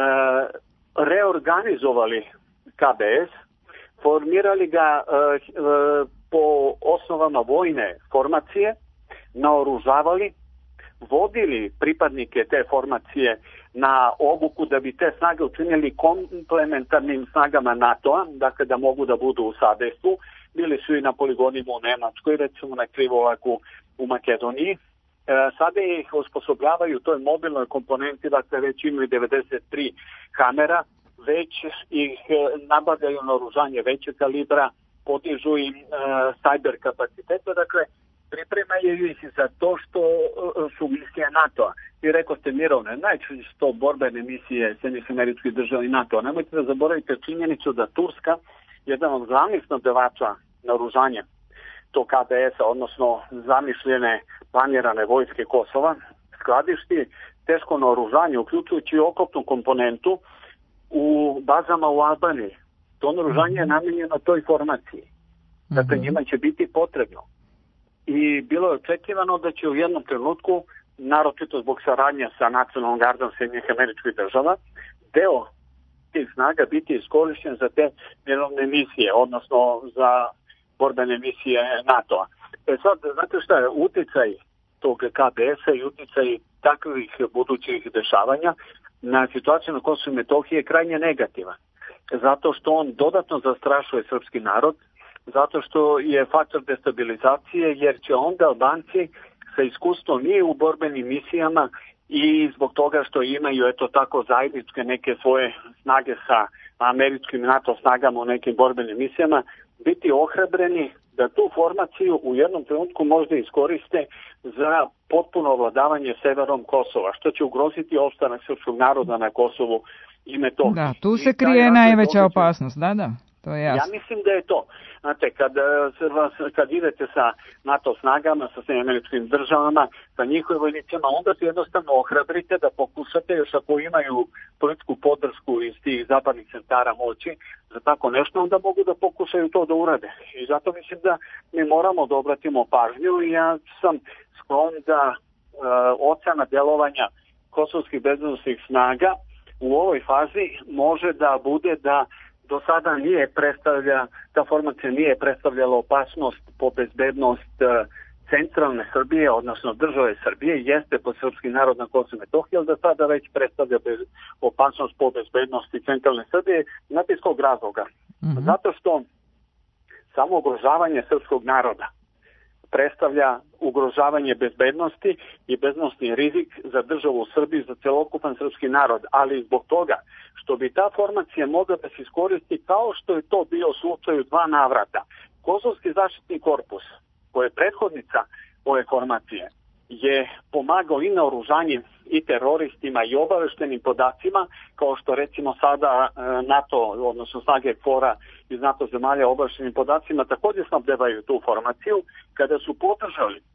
reorganizovali K B S, formirali ga e, e, po osnovama vojne formacije, naoružavali, vodili pripadnike te formacije na obuku da bi te snage učinili komplementarnim snagama NATO-a, dakle da mogu da budu u sadejstvu. Bili su i na poligonima u Nemačkoj, recimo na Krivolaku u Makedoniji. E, sada ih osposobljavaju toj mobilnoj komponenti, dakle već imaju devedeset tri kamera, već ih nabavljaju na oružanje veće kalibra, podižu im e, cyber kapacitete, dakle pripremaju ih za to što su misije NATO-a. I rekao ste mirovne, najčešće su to borbene misije Sjedinjenih Američkih Država i NATO-a. Nemojte da zaboravite činjenicu da Turska, jedan od glavnih snabdevača naoružanja tog K B S-a, odnosno zamišljene planirane vojske Kosova, skladišti teško naoružanje, uključujući oklopnu komponentu u bazama u Albaniji. To naoružanje je namenjeno toj formaciji. Dakle, njima će biti potrebno. I bilo je očekivano da će u jednom trenutku, naročito zbog saradnja sa nacionalnom gardom Sjedinjenih Američkih Država, deo tih snaga biti iskorišćen za te mirovne misije, odnosno za borbene misije NATO-a. E sad, znate šta je, uticaj tog K B S-a i uticaj takvih budućih dešavanja na situaciju na Kosovu i Metohiji je krajnje negativan. Zato što on dodatno zastrašuje srpski narod, zato što je faktor destabilizacije, jer će onda Albanci sa iskustvom i u borbenim misijama i zbog toga što imaju eto tako zajedničke neke svoje snage sa američkim NATO snagama u nekim borbenim misijama, biti ohrabreni da tu formaciju u jednom trenutku možda iskoriste za potpuno ovladavanje severom Kosova, što će ugroziti opstanak srpskog naroda na Kosovu i Metohiji. Da, tu se krije najveća opasnost, da, da. To je jasno. Ja mislim da je to. Znate, kad, kad idete sa NATO snagama, sa Sjedinjenim Američkim Državama, sa njihovim vojnicima, onda se jednostavno ohrabrite da pokušate, još ako imaju političku podršku iz tih zapadnih centara moći, za tako nešto, onda mogu da pokušaju to da urade. I zato mislim da mi moramo da obratimo pažnju i ja sam sklon da uh, ocena djelovanja kosovskih bezbednosnih snaga u ovoj fazi može da bude da do sada nije predstavlja, ta formacija nije predstavljala opasnost po bezbednost centralne Srbije, odnosno države Srbije, jeste po srpski narod na Kosovu i Metohiji, ali da sada već predstavlja bez, opasnost po bezbednosti centralne Srbije, na iz kog razloga. Mm-hmm. Zato što samo ugrožavanje srpskog naroda predstavlja ugrožavanje bezbednosti i bezbednostni rizik za državu u Srbiji, za celokupan srpski narod, ali zbog toga što bi ta formacija mogla da se iskoristi kao što je to bio slučaj u dva navrata. Kosovski zaštitni korpus, koja je prethodnica ove formacije, je pomagao i na oružanje i teroristima i obaveštenim podacima, kao što recimo sada NATO, odnosno snage KFOR-a iz NATO zemalja obaveštenim podacima također snabdevaju tu formaciju, kada su podržali e,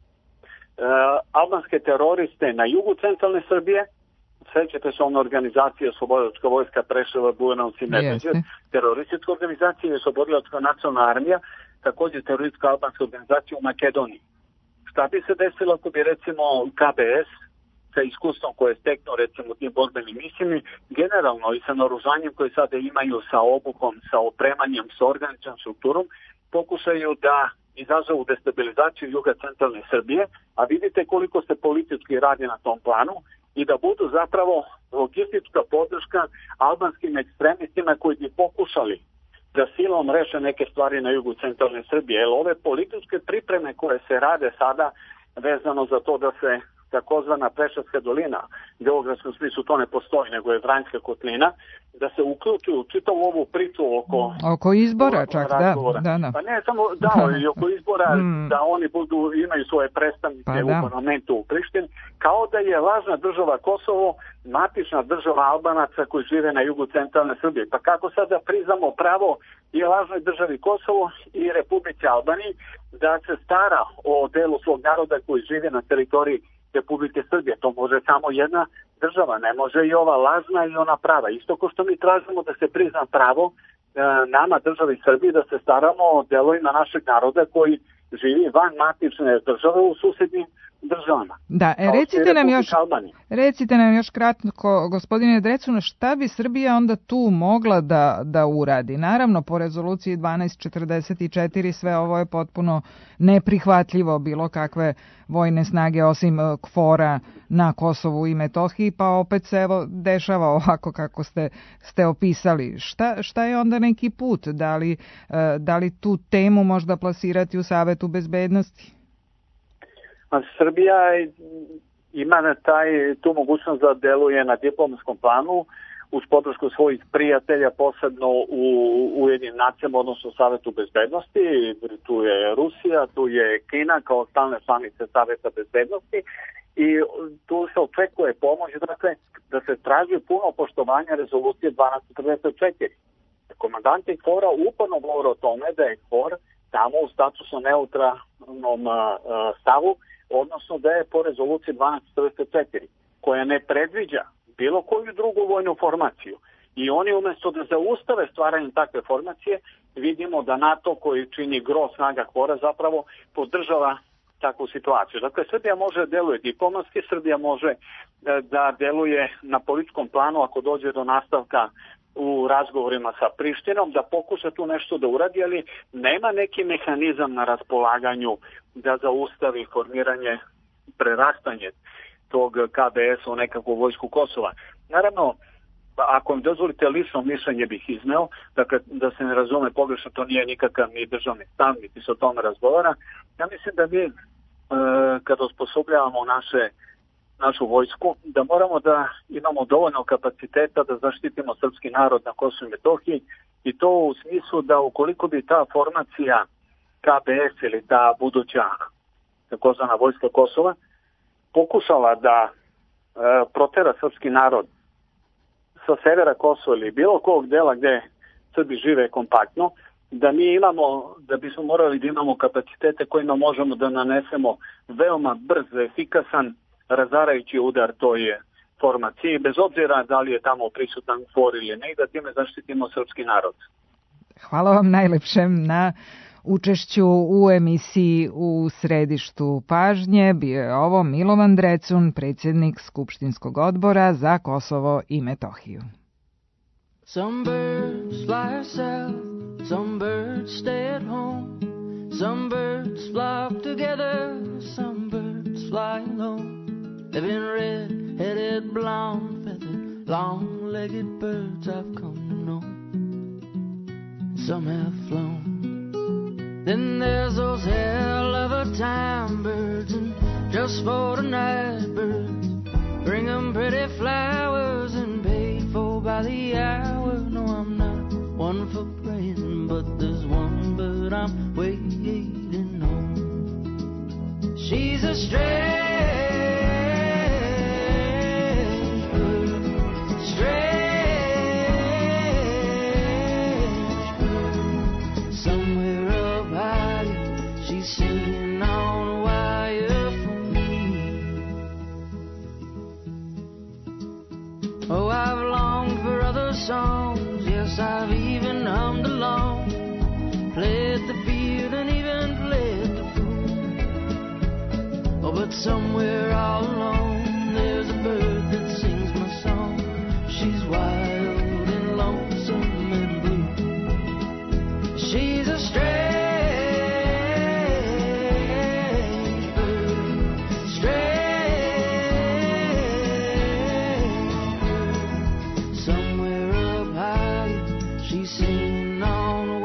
albanske teroriste na jugu centralne Srbije. Sećate se ono organizacije Oslobodilačka vojska Preševa, Bujanovac i Medveđa, teroristička organizacija i Oslobodilačka nacionalna armija, također teroristička albanska organizacija u Makedoniji. Šta bi se desilo ako bi recimo K B S sa iskustvom koje je steknuo recimo tim borbenim misijama, generalno i sa naoružanjem koje sada imaju, sa obukom, sa opremanjem, sa organizacijom strukturom, pokušaju da izazovu destabilizaciju juga centralne Srbije, a vidite koliko se politički radi na tom planu, i da budu zapravo logistička podrška albanskim ekstremistima koji bi pokušali da silom reše neke stvari na jugu centralne Srbije. Jer ove političke pripreme koje se rade sada vezano za to da se takozvana Preševska dolina, u geografskom smislu to ne postoji, nego je Vranjska kotlina, da se uključuju čitavu ovu priču oko... Oko izbora čak, da, da, da. Pa ne samo, da, i oko izbora, mm. da oni budu, imaju svoje predstavnike pa, u parlamentu u Prištini, kao da je lažna država Kosovo matična država Albanaca koji žive na jugu centralne Srbije. Pa kako sad da priznamo pravo i lažnoj državi Kosovo i Republici Albaniji da se stara o delu svog naroda koji žive na teritoriji Republike Srbije. To može samo jedna država, ne može i ova lažna i ona prava. Isto ko što mi tražimo da se prizna pravo e, nama državi Srbiji da se staramo o delovima našeg naroda koji živi van matične države u susednim državama. Da, e, recite nam još recite nam još kratko, gospodine Drecun, šta bi Srbija onda tu mogla da, da uradi? Naravno, po rezoluciji dvanaest četrdeset četiri sve ovo je potpuno neprihvatljivo, bilo kakve vojne snage osim KFOR-a na Kosovu i Metohiji, pa opet se evo dešava ovako kako ste, ste opisali. Šta, šta je onda neki put? Da li, da li tu temu možda plasirati u Savetu bezbednosti? Srbija ima taj, tu mogućnost da deluje na diplomatskom planu uz podršku svojih prijatelja, posebno u Ujedinjenim nacijama, odnosno Savetu bezbednosti. Tu je Rusija, tu je Kina kao stalne članice Saveta bezbednosti i tu se očekuje pomoć, dakle, da se traži puno poštovanja rezolucije dvanaest četrdeset četiri. Komandanti KFOR-a uporno govore o tome da je KFOR tamo u statusu neutralnom stavu, odnosno da je po rezoluciji dvanaest četrdeset četiri, koja ne predviđa bilo koju drugu vojnu formaciju. I oni umjesto da zaustave stvaranje takve formacije, vidimo da NATO koji čini gro snaga KFOR-a zapravo podržava takvu situaciju. Dakle, Srbija može da deluje diplomatski, Srbija može da deluje na političkom planu ako dođe do nastavka u razgovorima sa Prištinom, da pokuša tu nešto da uradi, ali nema neki mehanizam na raspolaganju da zaustavi formiranje, prerastanje tog K B S-a u nekakvu vojsku Kosova. Naravno, ako mi dozvolite, lično mišljenje bih izneo, dakle, da se ne razume pogrešno, to nije nikakav ni državni stav, niti se o tome razgovara. Ja mislim da mi, e, kada osposobljavamo naše našu vojsku, da moramo da imamo dovoljno kapaciteta da zaštitimo srpski narod na Kosovu i Metohiji i to u smislu da ukoliko bi ta formacija K B S ili ta buduća takozvana vojska Kosova pokušala da e, protera srpski narod sa severa Kosova ili bilo kog dela gde Srbi žive kompaktno, da mi imamo, da bismo morali da imamo kapacitete kojima možemo da nanesemo veoma brz, efikasan, razarajući udar toj formaciji, bez obzira da li je tamo prisutan KFOR ili ne, da time zaštitimo srpski narod. Hvala vam najlepšem na učešću u emisiji U središtu pažnje. Bio je ovo Milovan Drecun, predsjednik Skupštinskog odbora za Kosovo i Metohiju. Some birds fly south, some birds stay at home, some birds flock together, some birds fly alone. They've been red-headed, blonde-feathered, long-legged birds I've come to know. Some have flown. Then there's those hell-of-a-time birds, and just for tonight birds, bring 'em pretty flowers and paid for by the hour. No, I'm not one for praising, but there's one bird I'm waiting on. She's a stray. Singing on a wire for me. Oh, I've longed for other songs. Yes, I've even hummed along, played the field and even played the fool. Oh, but somewhere all alone there's a bird that sings my song. She's wild and lonesome and blue. She's a stray. Singing on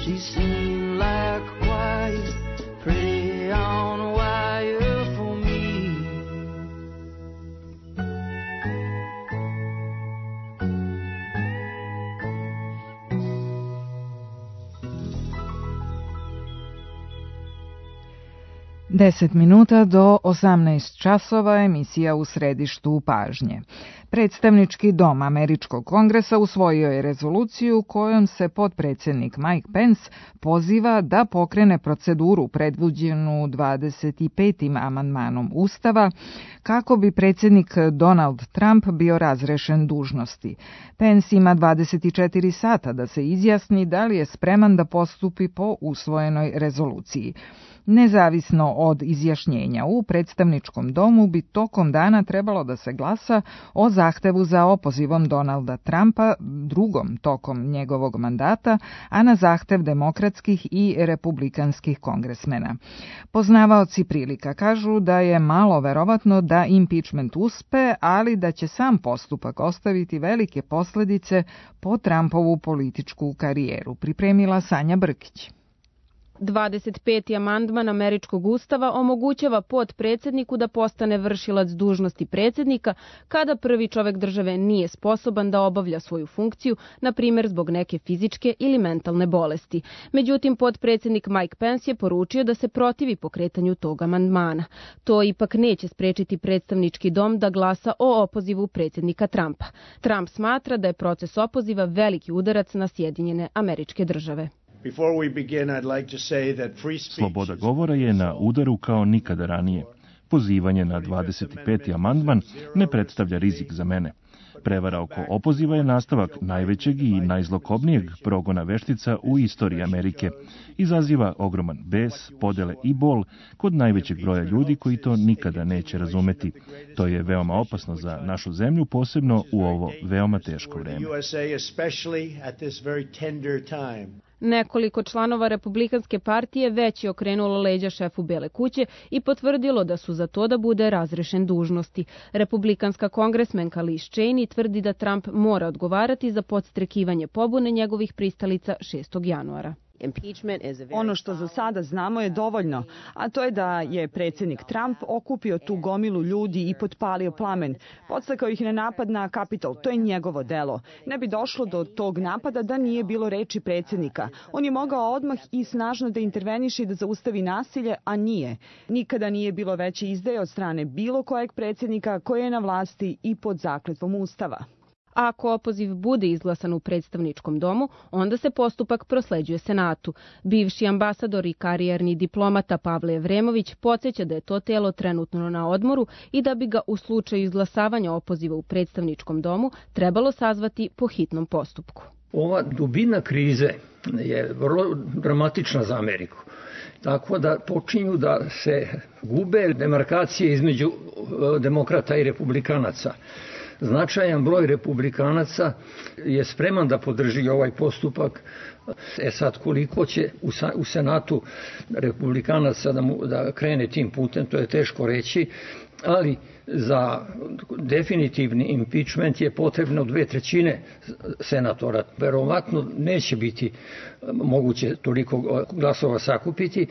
She seemed like a quiet, pretty on a wire for me. deset minuta do osamnaest časova, emisija U središtu pažnje. Predstavnički dom Američkog kongresa usvojio je rezoluciju kojom se potpredsjednik Mike Pence poziva da pokrene proceduru predviđenu dvadeset petim amandmanom Ustava kako bi predsjednik Donald Trump bio razrešen dužnosti. Pence ima dvadeset četiri sata da se izjasni da li je spreman da postupi po usvojenoj rezoluciji. Nezavisno od izjašnjenja u predstavničkom domu bi tokom dana trebalo da se glasa o zahtevu za opozivom Donalda Trumpa drugom tokom njegovog mandata, a na zahtev demokratskih i republikanskih kongresmena. Poznavaoci prilika kažu da je malo verovatno da impeachment uspe, ali da će sam postupak ostaviti velike posljedice po Trumpovu političku karijeru, pripremila Sanja Brkić. dvadeset peti amandman Američkog ustava omogućava potpredsjedniku da postane vršilac dužnosti predsjednika kada prvi čovjek države nije sposoban da obavlja svoju funkciju, na primjer zbog neke fizičke ili mentalne bolesti. Međutim, potpredsjednik Mike Pence je poručio da se protivi pokretanju tog amandmana. To ipak neće sprečiti predstavnički dom da glasa o opozivu predsjednika Trumpa. Trump smatra da je proces opoziva veliki udarac na Sjedinjene Američke Države. Sloboda govora je na udaru kao nikada ranije. Pozivanje na dvadeset peti amandman ne predstavlja rizik za mene. Prevara oko opoziva je nastavak najvećeg i najzlokobnijeg progona veštica u istoriji Amerike. Izaziva ogroman bes, podele i bol kod najvećeg broja ljudi koji to nikada neće razumeti. To je veoma opasno za našu zemlju, posebno u ovo veoma teško vreme. Nekoliko članova Republikanske partije već je okrenulo leđa šefu Bele kuće i potvrdilo da su za to da bude razrešen dužnosti. Republikanska kongresmenka Liz Cheney tvrdi da Trump mora odgovarati za podstrekivanje pobune njegovih pristalica šestog januara. Ono što za sada znamo je dovoljno, a to je da je predsjednik Trump okupio tu gomilu ljudi i potpalio plamen. Podstakao ih na napad na Kapitol. To je njegovo delo. Ne bi došlo do tog napada da nije bilo reči predsjednika. On je mogao odmah i snažno da interveniše i da zaustavi nasilje, a nije. Nikada nije bilo veće izdaje od strane bilo kojeg predsjednika koji je na vlasti i pod zakletvom Ustava. Ako opoziv bude izglasan u predstavničkom domu, onda se postupak prosleđuje Senatu. Bivši ambasador i karijerni diplomata Pavle Evremović podsjeća da je to telo trenutno na odmoru i da bi ga u slučaju izglasavanja opoziva u predstavničkom domu trebalo sazvati po hitnom postupku. Ova dubina krize je vrlo dramatična za Ameriku. Tako da počinju da se gube demarkacije između demokrata i republikanaca. Značajan broj republikanaca je spreman da podrži ovaj postupak. E sad, koliko će u Senatu republikanaca da, mu, da krene tim putem, to je teško reći, ali za definitivni impeachment je potrebno dve trećine senatora. Verovatno neće biti moguće toliko glasova sakupiti,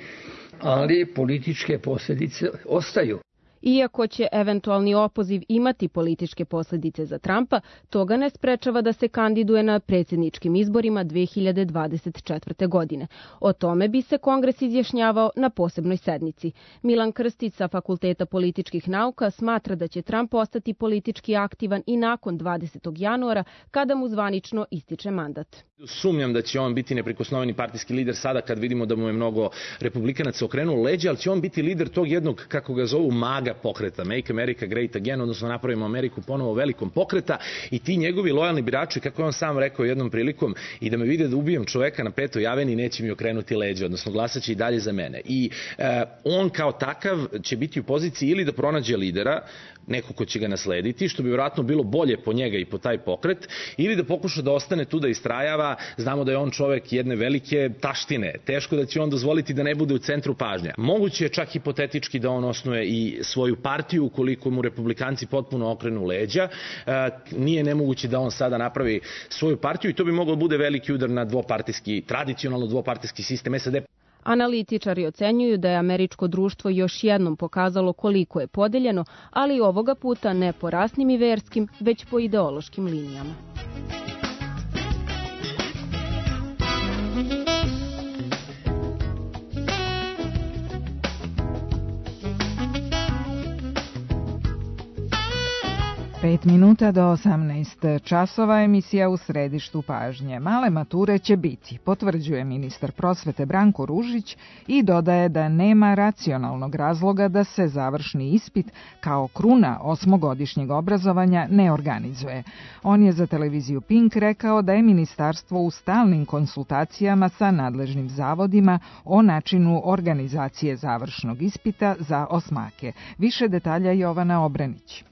ali političke posljedice ostaju. Iako će eventualni opoziv imati političke posljedice za Trumpa, to ga ne sprečava da se kandiduje na predsjedničkim izborima dve hiljade dvadeset četvrte. godine. O tome bi se Kongres izjašnjavao na posebnoj sednici. Milan Krstić sa Fakulteta političkih nauka smatra da će Trump ostati politički aktivan i nakon dvadesetog januara, kada mu zvanično ističe mandat. Sumnjam da će on biti neprikosnoveni partijski lider sada kad vidimo da mu je mnogo republikanaca okrenulo leđa, ali će on biti lider tog jednog, kako ga zovu, maga pokreta, Make America Great Again, odnosno napravimo Ameriku ponovo velikom pokreta, i ti njegovi lojalni birači, kako je on sam rekao jednom prilikom, i da me vide da ubijem čoveka na Petoj aveni, neće mi okrenuti leđa, odnosno glasaće i dalje za mene. I e, on kao takav će biti u poziciji ili da pronađe lidera, neko ko će ga naslediti, što bi vjerojatno bilo bolje po njega i po taj pokret, ili da pokuša da ostane tu da istrajava. Znamo da je on čovek jedne velike taštine, teško da će on dozvoliti da ne bude u centru pažnja. Moguće je čak hipotetički da on osnuje i svoj svoju partiju, ukoliko mu republikanci potpuno okrenu leđa. Nije nemoguće da on sada napravi svoju partiju i to bi moglo bude veliki udar na dvopartijski, tradicionalno dvopartijski sistem S A D. Analitičari ocenjuju da je američko društvo još jednom pokazalo koliko je podeljeno, ali ovoga puta ne po rasnim i verskim, već po ideološkim linijama. Pet minuta do osamnaest časova, emisija U središtu pažnje. Male mature će biti, potvrđuje ministar prosvete Branko Ružić i dodaje da nema racionalnog razloga da se završni ispit kao kruna osmogodišnjeg obrazovanja ne organizuje. On je za televiziju Pink rekao da je ministarstvo u stalnim konsultacijama sa nadležnim zavodima o načinu organizacije završnog ispita za osmake. Više detalja Jovana Obranić.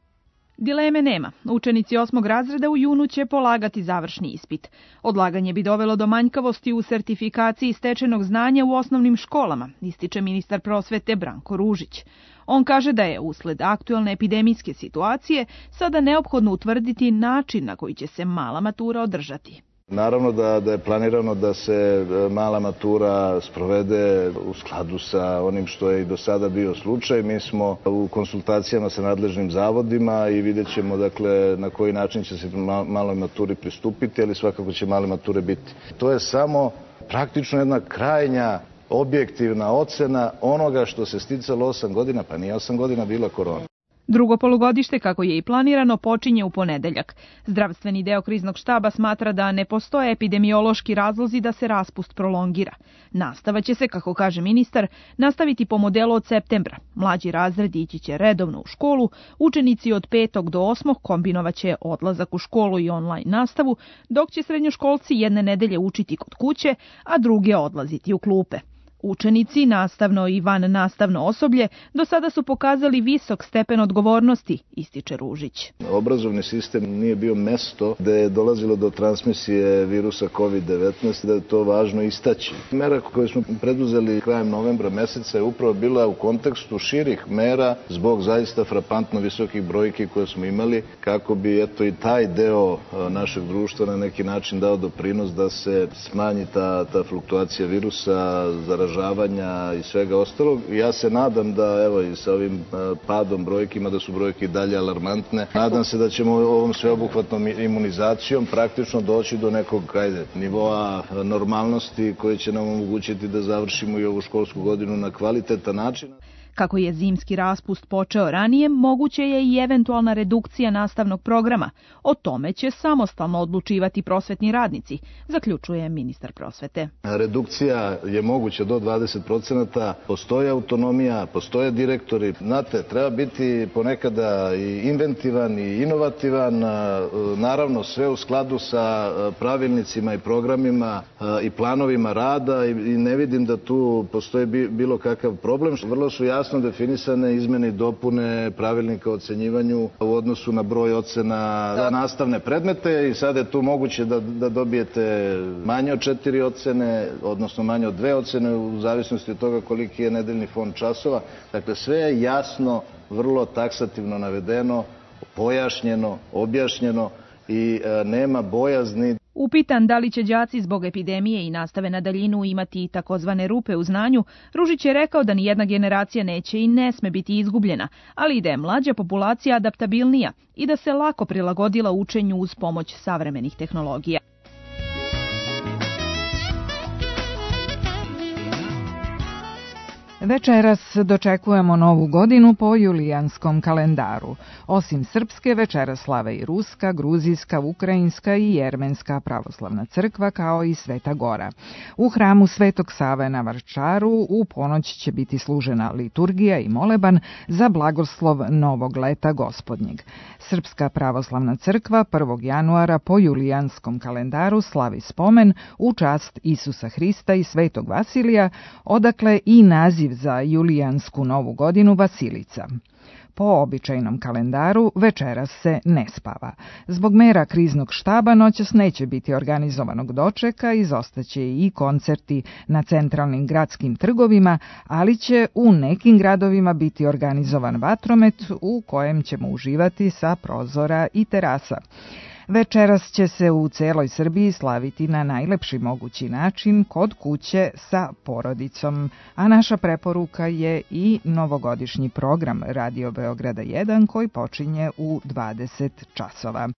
Dileme nema. Učenici osmog razreda u junu će polagati završni ispit. Odlaganje bi dovelo do manjkavosti u sertifikaciji stečenog znanja u osnovnim školama, ističe ministar prosvete Branko Ružić. On kaže da je usled aktuelne epidemijske situacije sada neophodno utvrditi način na koji će se mala matura održati. Naravno da, da je planirano da se mala matura sprovede u skladu sa onim što je i do sada bio slučaj. Mi smo u konsultacijama sa nadležnim zavodima i vidjet ćemo dakle, na koji način će se maloj maturi pristupiti, ali svakako će male mature biti. To je samo praktično jedna krajnja objektivna ocena onoga što se sticalo osam godina, pa nije osam godina bila korona. Drugo polugodište, kako je i planirano, počinje u ponedeljak. Zdravstveni deo kriznog štaba smatra da ne postoje epidemiološki razlozi da se raspust prolongira. Nastava će se, kako kaže ministar, nastaviti po modelu od septembra. Mlađi razredi ići će redovno u školu, učenici od petog do osmog kombinovat će odlazak u školu i online nastavu, dok će srednjoškolci jedne nedelje učiti kod kuće, a druge odlaziti u klupe. Učenici, nastavno i van nastavno osoblje do sada su pokazali visok stepen odgovornosti, ističe Ružić. Obrazovni sistem nije bio mesto gde je dolazilo do transmisije virusa kovid devetnaest, da je to važno istaći. Mera koju smo preduzeli krajem novembra meseca je upravo bila u kontekstu širih mera zbog zaista frapantno visokih brojki koje smo imali, kako bi eto i taj deo našeg društva na neki način dao doprinos da se smanji ta, ta fluktuacija virusa, zaražavanja i svega ostalog. Ja se nadam da, evo i sa ovim padom brojkima, da su brojke i dalje alarmantne. Nadam se da ćemo ovom sveobuhvatnom imunizacijom praktično doći do nekog, ajde, nivoa normalnosti koji će nam omogućiti da završimo i ovu školsku godinu na kvalitetan način. Kako je zimski raspust počeo ranije, moguće je i eventualna redukcija nastavnog programa. O tome će samostalno odlučivati prosvetni radnici, zaključuje ministar prosvete. Redukcija je moguća do dvadeset procenata, postoje autonomija, postoje direktori. Znate, treba biti ponekada i inventivan i inovativan, naravno sve u skladu sa pravilnicima i programima i planovima rada i ne vidim da tu postoji bilo kakav problem. Vrlo su jasno jasno definisane izmene i dopune pravilnika o ocenjivanju u odnosu na broj ocena za nastavne predmete i sad je tu moguće da, da dobijete manje od četiri ocene, odnosno manje od dve ocene u zavisnosti od toga koliki je nedeljni fond časova. Dakle, sve je jasno, vrlo taksativno navedeno, pojašnjeno, objašnjeno i e, nema bojazni. Upitan da li će đaci zbog epidemije i nastave na daljinu imati takozvane rupe u znanju, Ružić je rekao da nijedna generacija neće i ne sme biti izgubljena, ali i da je mlađa populacija adaptabilnija i da se lako prilagodila učenju uz pomoć savremenih tehnologija. Večeras dočekujemo novu godinu po julijanskom kalendaru. Osim srpske, večeras slave i ruska, gruzijska, ukrajinska i jermenska pravoslavna crkva, kao i Sveta Gora. U hramu Svetog Save na Vračaru u ponoć će biti služena liturgija i moleban za blagoslov novog leta gospodnjeg. Srpska pravoslavna crkva prvog januara po julijanskom kalendaru slavi spomen u čast Isusa Hrista i Svetog Vasilija, odakle i naziv za julijansku novu godinu Vasilica. Po običajnom kalendaru večeras se ne spava. Zbog mera kriznog štaba noćas neće biti organizovanog dočeka, izostaće i koncerti na centralnim gradskim trgovima, ali će u nekim gradovima biti organizovan vatromet u kojem ćemo uživati sa prozora i terasa. Večeras će se u celoj Srbiji slaviti na najlepši mogući način kod kuće sa porodicom, a naša preporuka je i novogodišnji program Radio Beograda jedan koji počinje u dvadeset časova.